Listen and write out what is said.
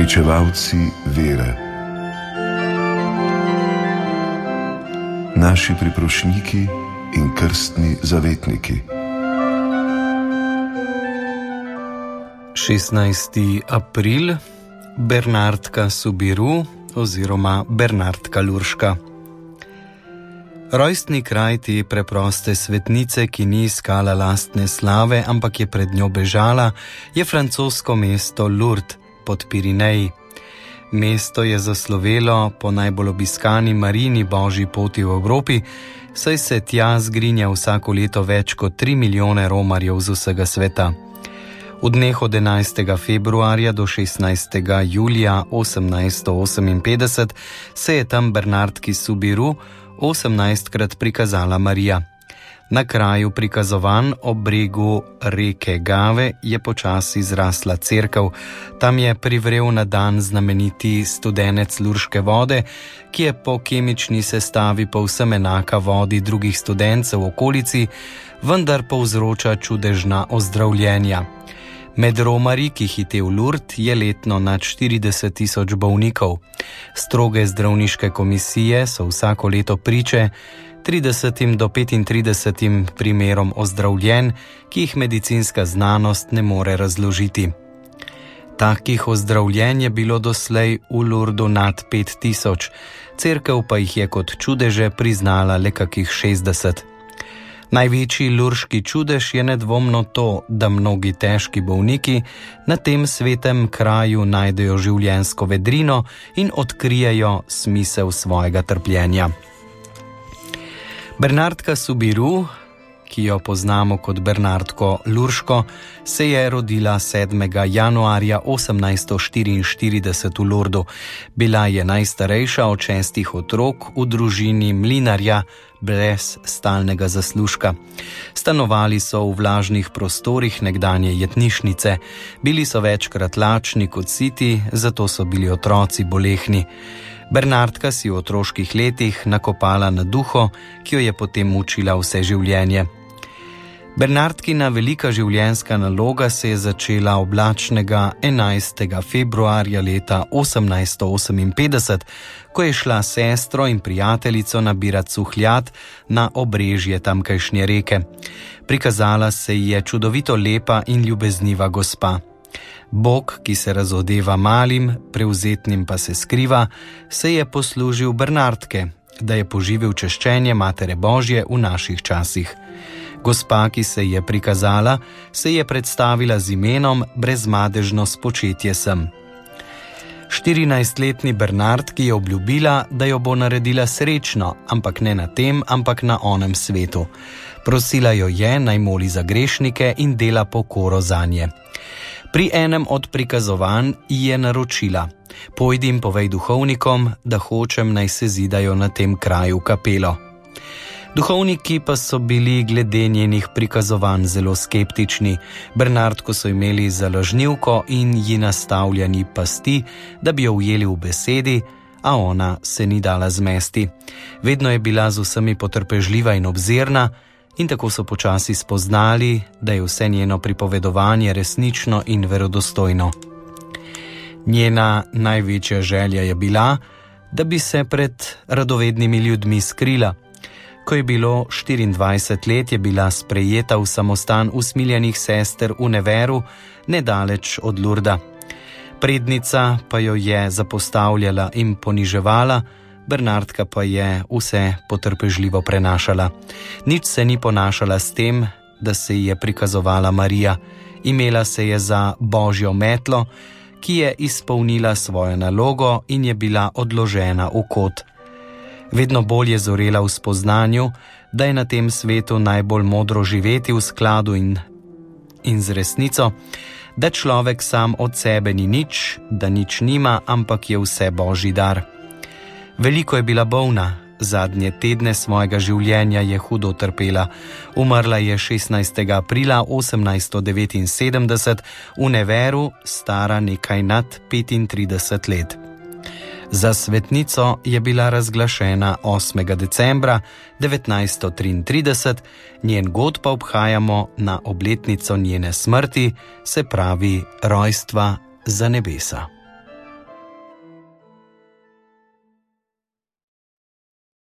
Pričevalci vere. Naši priprošniki in krstni zavetniki. 16. april, Bernardka Subiru oziroma Bernardka Lurška. Rojstni kraj te preproste svetnice, ki ni iskala lastne slave, ampak je pred njo bežala, je francosko mesto Lourdes pod Pirineji. Mesto je zaslovelo po najbolj obiskani Marijini božji poti v Evropi, saj se tja zgrinja vsako leto več kot 3 milijone romarjev z vsega sveta. V dneh od 11. februarja do 16. julija 1858 se je tam Bernardki Subiru 18krat prikazala Marija. Na kraju prikazovanj ob bregu reke Gave je počasi zrasla cerkev. Tam je privrel na dan znameniti studenec lurške vode, ki je po kemični sestavi povsem enaka vodi drugih studencev v okolici, vendar povzroča čudežna ozdravljenja. Med romarji, ki hitev Lourdes, je letno nad 40.000 bolnikov. Stroge zdravniške komisije so vsako leto priče 30 do 35 primerom ozdravljenj, ki jih medicinska znanost ne more razložiti. Takih ozdravljenj je bilo doslej v Lourdesu nad 5000, cerkev pa jih je kot čudeže priznala le kakih 60. Največji lurški čudež je nedvomno to, da mnogi težki bolniki na tem svetem kraju najdejo življenjsko vedrino in odkrijejo smisel svojega trpljenja. Bernardka Subiru, ki jo poznamo kot Bernardko Lurško, se je rodila 7. januarja 1844 v Lourdesu. Bila je najstarejša od 6 otrok v družini mlinarja brez stalnega zaslužka. Stanovali so v vlažnih prostorih nekdanje jetnišnice. Bili so večkrat lačni kot siti, zato so bili otroci bolehni. Bernardka si v otroških letih nakopala na duho, ki jo je potem mučila vse življenje. Bernardkina velika življenjska naloga se je začela oblačnega 11. februarja leta 1858, ko je šla sestro in prijateljico nabirat suhljat na obrežje tamkajšnje reke. Prikazala se ji je čudovito lepa in ljubezniva gospa. Bog, ki se razodeva malim, prevzetnim pa se skriva, se je poslužil Bernardke, da je poživil češčenje Matere Božje v naših časih. Gospa, ki se je prikazala, se je predstavila z imenom Brezmadežno spočetje sem. 14-letni Bernardki je obljubila, da jo bo naredila srečno, ampak ne na tem, ampak na onem svetu. Prosila jo je, naj moli za grešnike in dela pokoro zanje. Pri enem od prikazovanj ji je naročila: pojdi in povej duhovnikom, da hočem, naj se zidajo na tem kraju kapelo. Duhovniki pa so bili glede njenih prikazovanj zelo skeptični. Bernardko so imeli za lažnivko in ji nastavljeni pasti, da bi jo ujeli v besedi, a ona se ni dala zmesti. Vedno je bila z vsemi potrpežljiva in obzirna, in tako so počasi spoznali, da je vse njeno pripovedovanje resnično in verodostojno. Njena največja želja je bila, da bi se pred radovednimi ljudmi skrila. Ko je bilo 24 let, je bila sprejeta v samostan usmiljenih sester v Neveru, nedaleč od Lourdesa. Prednica pa jo je zapostavljala in poniževala, Bernardka pa je vse potrpežljivo prenašala. Nič se ni ponašala s tem, da se ji je prikazovala Marija. Imela se je za božjo metlo, ki je izpolnila svojo nalogo in je bila odložena v kot. Vedno bolj je zorela v spoznanju, da je na tem svetu najbolj modro živeti v skladu in z resnico, da človek sam od sebe ni nič, da nič nima, ampak je vse božji dar. Veliko je bila bolna, zadnje tedne svojega življenja je hudo trpela. Umrla je 16. aprila 1879 v Neveru, stara nekaj nad 35 let. Za svetnico je bila razglašena 8. decembra 1933, njen god pa obhajamo na obletnico njene smrti, se pravi rojstva za nebesa.